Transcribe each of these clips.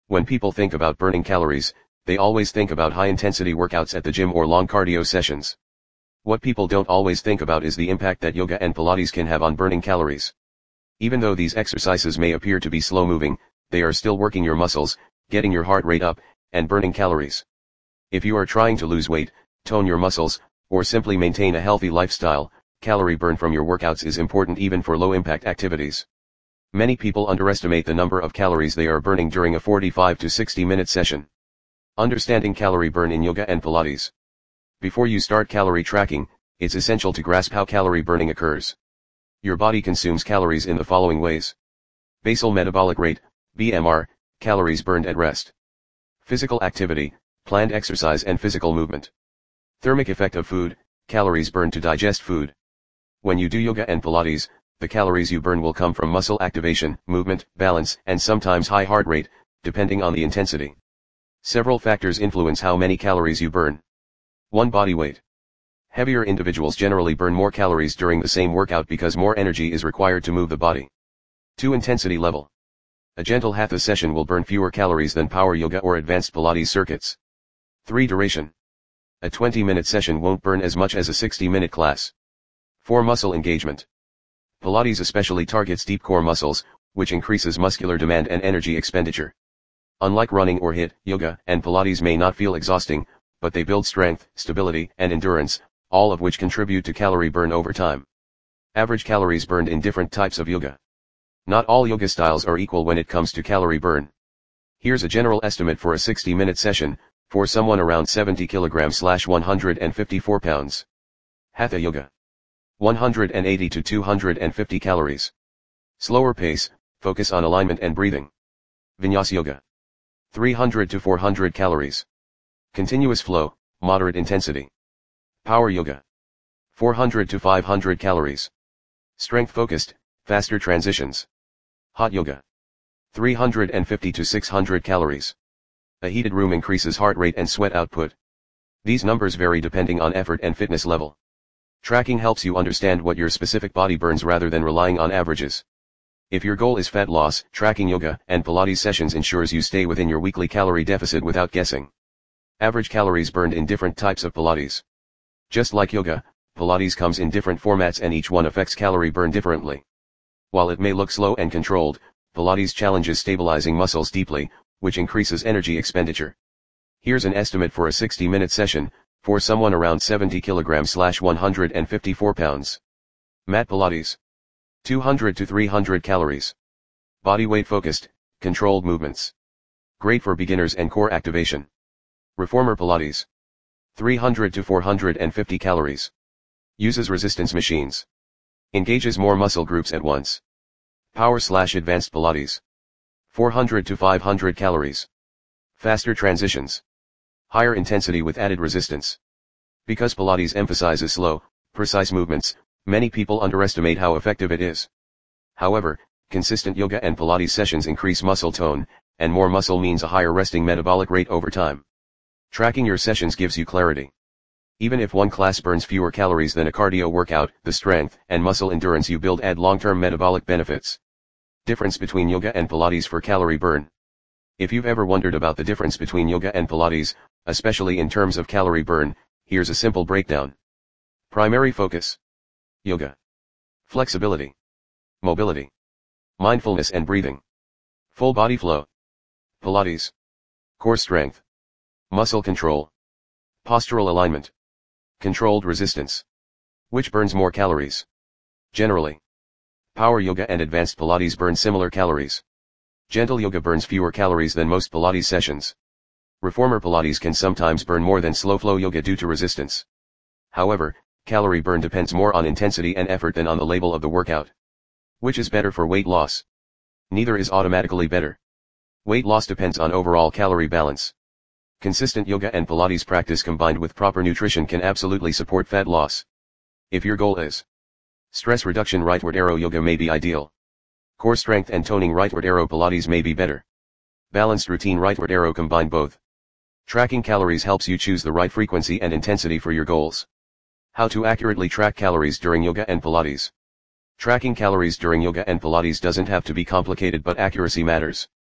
When people think about burning calories, they always think about high-intensity workouts at the gym or long cardio sessions. What people don't always think about is the impact that yoga and Pilates can have on burning calories. Even though these exercises may appear to be slow-moving, they are still working your muscles, getting your heart rate up, and burning calories. If you are trying to lose weight, tone your muscles, or simply maintain a healthy lifestyle, calorie burn from your workouts is important even for low-impact activities. Many people underestimate the number of calories they are burning during a 45 to 60-minute session. Understanding calorie burn in yoga and Pilates. Before you start calorie tracking, it's essential to grasp how calorie burning occurs. Your body consumes calories in the following ways. Basal metabolic rate, BMR, calories burned at rest. Physical activity, planned exercise and physical movement. Thermic effect of food, calories burned to digest food. When you do yoga and Pilates, the calories you burn will come from muscle activation, movement, balance, and sometimes high heart rate, depending on the intensity. Several factors influence how many calories you burn. 1. Body weight. Heavier individuals generally burn more calories during the same workout because more energy is required to move the body. 2. Intensity level. A gentle hatha session will burn fewer calories than power yoga or advanced Pilates circuits. 3. Duration. A 20-minute session won't burn as much as a 60-minute class. 4. Muscle engagement. Pilates especially targets deep core muscles, which increases muscular demand and energy expenditure. Unlike running or HIIT, yoga and Pilates may not feel exhausting, but they build strength, stability, and endurance, all of which contribute to calorie burn over time. Average calories burned in different types of yoga. Not all yoga styles are equal when it comes to calorie burn. Here's a general estimate for a 60-minute session, for someone around 70 kg/154 pounds. Hatha yoga. 180 to 250 calories. Slower pace, focus on alignment and breathing. Vinyasa yoga. 300 to 400 calories. Continuous flow, moderate intensity. Power yoga. 400 to 500 calories. Strength focused, faster transitions. Hot yoga. 350 to 600 calories. A heated room increases heart rate and sweat output. These numbers vary depending on effort and fitness level. Tracking helps you understand what your specific body burns rather than relying on averages. If your goal is fat loss, tracking yoga and Pilates sessions ensures you stay within your weekly calorie deficit without guessing. Average calories burned in different types of Pilates. Just like yoga, Pilates comes in different formats and each one affects calorie burn differently. While it may look slow and controlled, Pilates challenges stabilizing muscles deeply, which increases energy expenditure. Here's an estimate for a 60-minute session, for someone around 70 kg/154 pounds. Mat Pilates. 200 to 300 calories. Body weight focused, controlled movements. Great for beginners and core activation. Reformer Pilates. 300 to 450 calories. Uses resistance machines. Engages more muscle groups at once. Power/advanced Pilates. 400 to 500 calories. Faster transitions. Higher intensity with added resistance. Because Pilates emphasizes slow, precise movements, many people underestimate how effective it is. However, consistent yoga and Pilates sessions increase muscle tone, and more muscle means a higher resting metabolic rate over time. Tracking your sessions gives you clarity. Even if one class burns fewer calories than a cardio workout, the strength and muscle endurance you build add long-term metabolic benefits. Difference between yoga and Pilates for calorie burn. If you've ever wondered about the difference between yoga and Pilates, especially in terms of calorie burn, here's a simple breakdown. Primary focus. Yoga. Flexibility. Mobility. Mindfulness and breathing. Full body flow. Pilates. Core strength. Muscle control. Postural alignment. Controlled resistance. Which burns more calories? Generally, power yoga and advanced Pilates burn similar calories. Gentle yoga burns fewer calories than most Pilates sessions. Reformer Pilates can sometimes burn more than slow flow yoga due to resistance. However, calorie burn depends more on intensity and effort than on the label of the workout. Which is better for weight loss? Neither is automatically better. Weight loss depends on overall calorie balance. Consistent yoga and Pilates practice combined with proper nutrition can absolutely support fat loss. If your goal is stress reduction, rightward arrow yoga may be ideal. Core strength and toning, rightward arrow Pilates may be better. Balanced routine, rightward arrow combine both. Tracking calories helps you choose the right frequency and intensity for your goals. How to accurately track calories during yoga and Pilates. Tracking calories during yoga and Pilates doesn't have to be complicated, but accuracy matters.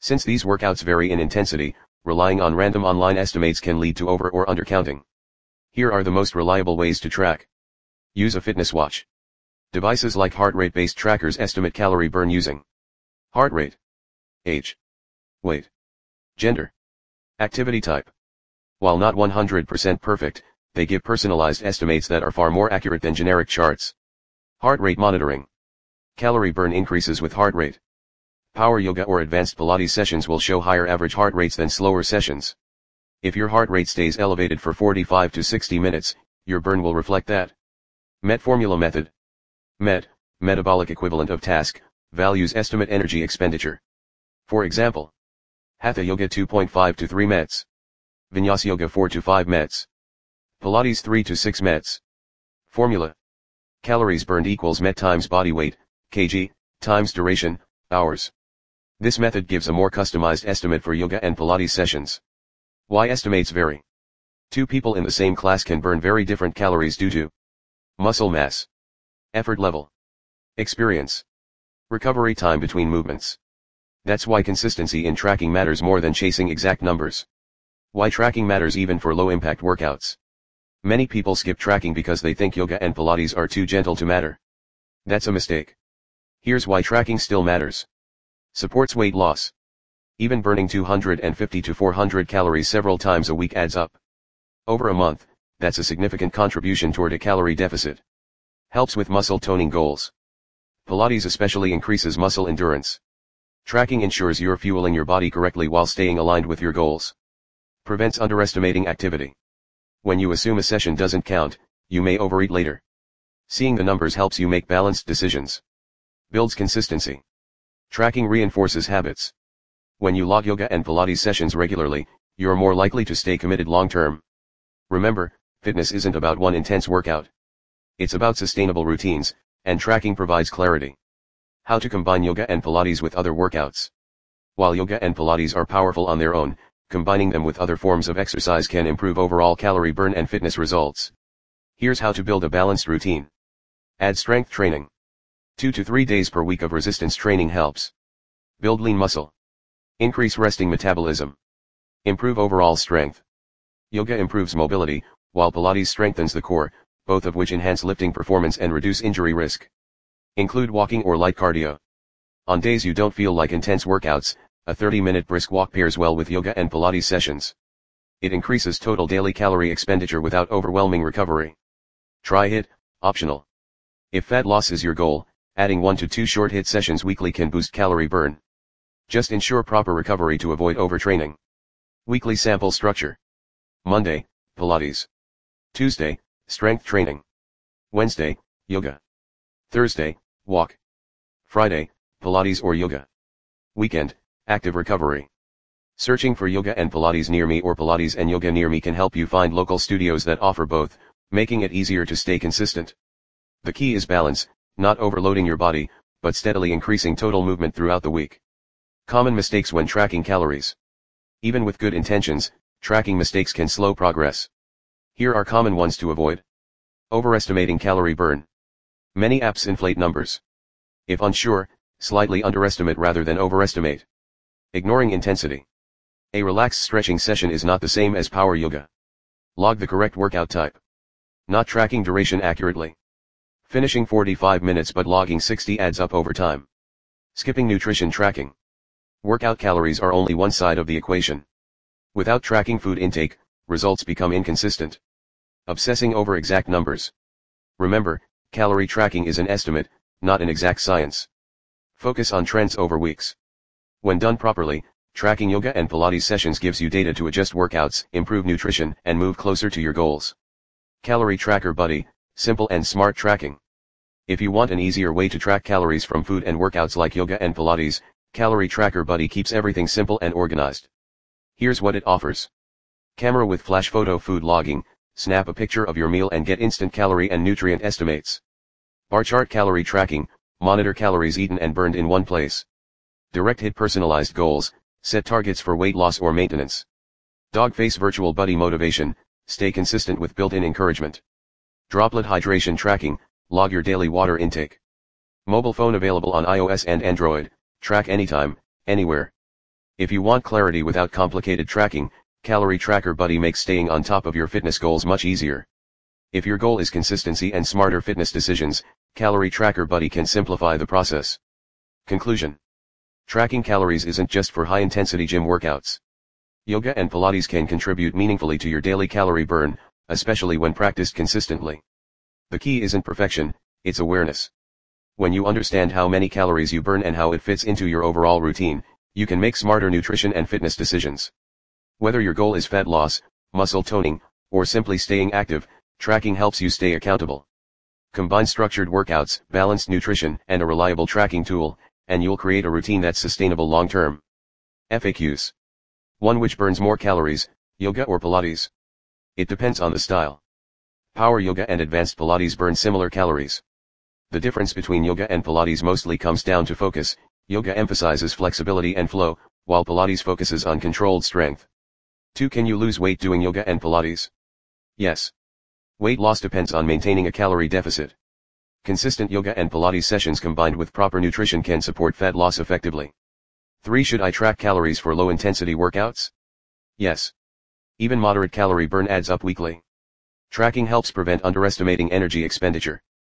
Since these workouts vary in intensity, relying on random online estimates can lead to over or undercounting. Here are the most reliable ways to track. Use a fitness watch. Devices like heart rate-based trackers estimate calorie burn using heart rate, age, weight, gender, activity type. While not 100% perfect, they give personalized estimates that are far more accurate than generic charts. Heart rate monitoring. Calorie burn increases with heart rate. Power yoga or advanced Pilates sessions will show higher average heart rates than slower sessions. If your heart rate stays elevated for 45 to 60 minutes, your burn will reflect that. MET formula method. MET, metabolic equivalent of task, values estimate energy expenditure. For example, Hatha Yoga 2.5 to 3 METs. Vinyasa Yoga 4 to 5 METs. Pilates 3 to 6 METs. Formula. Calories burned equals MET times body weight, kg, times duration, hours. This method gives a more customized estimate for yoga and Pilates sessions. Why estimates vary? Two people in the same class can burn very different calories due to muscle mass, effort level, experience, recovery time between movements. That's why consistency in tracking matters more than chasing exact numbers. Why tracking matters even for low-impact workouts. Many people skip tracking because they think yoga and Pilates are too gentle to matter. That's a mistake. Here's why tracking still matters. Supports weight loss. Even burning 250 to 400 calories several times a week adds up. Over a month, that's a significant contribution toward a calorie deficit. Helps with muscle toning goals. Pilates especially increases muscle endurance. Tracking ensures you're fueling your body correctly while staying aligned with your goals. Prevents underestimating activity. When you assume a session doesn't count, you may overeat later. Seeing the numbers helps you make balanced decisions. Builds consistency. Tracking reinforces habits. When you log yoga and Pilates sessions regularly, you're more likely to stay committed long-term. Remember, fitness isn't about one intense workout. It's about sustainable routines, and tracking provides clarity. How to combine yoga and Pilates with other workouts. While yoga and Pilates are powerful on their own, combining them with other forms of exercise can improve overall calorie burn and fitness results. Here's how to build a balanced routine. Add strength training. 2 to 3 days per week of resistance training helps. Build lean muscle. Increase resting metabolism. Improve overall strength. Yoga improves mobility, while Pilates strengthens the core, both of which enhance lifting performance and reduce injury risk. Include walking or light cardio. On days you don't feel like intense workouts, a 30-minute brisk walk pairs well with yoga and Pilates sessions. It increases total daily calorie expenditure without overwhelming recovery. Try HIIT, optional. If fat loss is your goal, adding 1 to 2 short HIIT sessions weekly can boost calorie burn. Just ensure proper recovery to avoid overtraining. Weekly sample structure. Monday, Pilates. Tuesday, strength training. Wednesday, yoga. Thursday, walk. Friday, Pilates or yoga. Weekend, active recovery. Searching for yoga and Pilates near me or Pilates and yoga near me can help you find local studios that offer both, making it easier to stay consistent. The key is balance, not overloading your body, but steadily increasing total movement throughout the week. Common mistakes when tracking calories. Even with good intentions, tracking mistakes can slow progress. Here are common ones to avoid. Overestimating calorie burn. Many apps inflate numbers. If unsure, slightly underestimate rather than overestimate. Ignoring intensity. A relaxed stretching session is not the same as power yoga. Log the correct workout type. Not tracking duration accurately. Finishing 45 minutes but logging 60 adds up over time. Skipping nutrition tracking. Workout calories are only one side of the equation. Without tracking food intake, results become inconsistent. Obsessing over exact numbers. Remember, calorie tracking is an estimate, not an exact science. Focus on trends over weeks. When done properly, tracking yoga and Pilates sessions gives you data to adjust workouts, improve nutrition, and move closer to your goals. Calorie Tracker Buddy, simple and smart tracking. If you want an easier way to track calories from food and workouts like yoga and Pilates, Calorie Tracker Buddy keeps everything simple and organized. Here's what it offers. Camera with flash photo food logging, snap a picture of your meal and get instant calorie and nutrient estimates. Bar chart calorie tracking, monitor calories eaten and burned in one place. Direct hit personalized goals, set targets for weight loss or maintenance. Dog face virtual buddy motivation, stay consistent with built-in encouragement. Droplet hydration tracking, log your daily water intake. Mobile phone available on iOS and Android, track anytime, anywhere. If you want clarity without complicated tracking, Calorie Tracker Buddy makes staying on top of your fitness goals much easier. If your goal is consistency and smarter fitness decisions, Calorie Tracker Buddy can simplify the process. Conclusion. Tracking calories isn't just for high-intensity gym workouts. Yoga and Pilates can contribute meaningfully to your daily calorie burn, especially when practiced consistently. The key isn't perfection, it's awareness. When you understand how many calories you burn and how it fits into your overall routine, you can make smarter nutrition and fitness decisions. Whether your goal is fat loss, muscle toning, or simply staying active, tracking helps you stay accountable. Combine structured workouts, balanced nutrition, and a reliable tracking tool, and you'll create a routine that's sustainable long-term. FAQs. 1. Which burns more calories, yoga or Pilates? It depends on the style. Power yoga and advanced Pilates burn similar calories. The difference between yoga and Pilates mostly comes down to focus. Yoga emphasizes flexibility and flow, while Pilates focuses on controlled strength. 2. Can you lose weight doing yoga and Pilates? Yes. Weight loss depends on maintaining a calorie deficit. Consistent yoga and Pilates sessions combined with proper nutrition can support fat loss effectively. 3. Should I track calories for low-intensity workouts? Yes. Even moderate calorie burn adds up weekly. Tracking helps prevent underestimating energy expenditure.